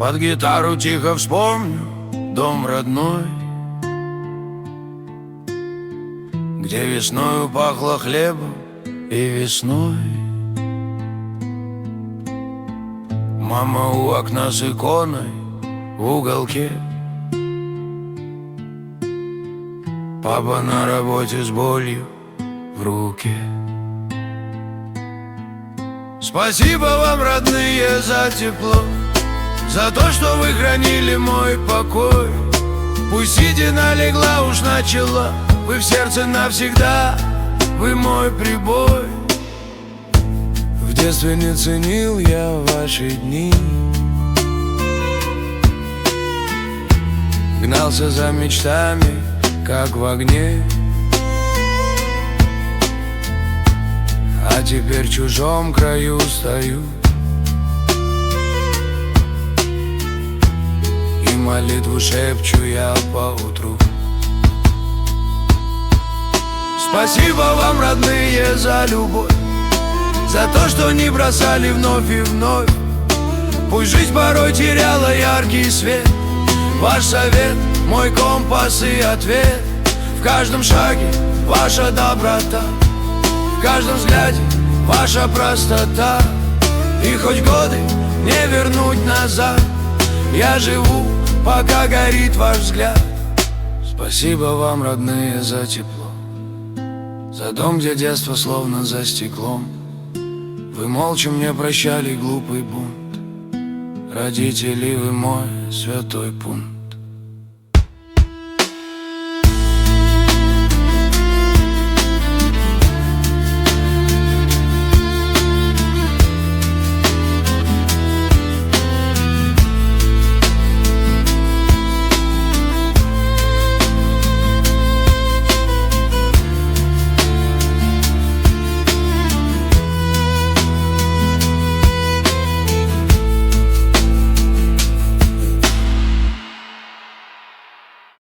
Под гитару тихо вспомню дом родной, где весною пахло хлебом и весной. Мама у окна с иконой в уголке, папа на работе с болью в руке. Спасибо вам, родные, за тепло, за то, что вы хранили мой покой. Пусть седина легла уж начала, вы в сердце навсегда, вы мой прибой. В детстве не ценил я ваши дни, гнался за мечтами, как в огне. А теперь в чужом краю стою и молитву шепчу я поутру. Спасибо вам, родные, за любовь, за то, что не бросали вновь и вновь. Пусть жизнь порой теряла яркий свет, ваш совет, мой компас и ответ. В каждом шаге ваша доброта, в каждом взгляде ваша простота. И хоть годы не вернуть назад, я живу, пока горит ваш взгляд. Спасибо вам, родные, за тепло, за дом, где детство словно за стеклом. Вы молча мне прощали глупый бунт, родители, вы мой святой пункт.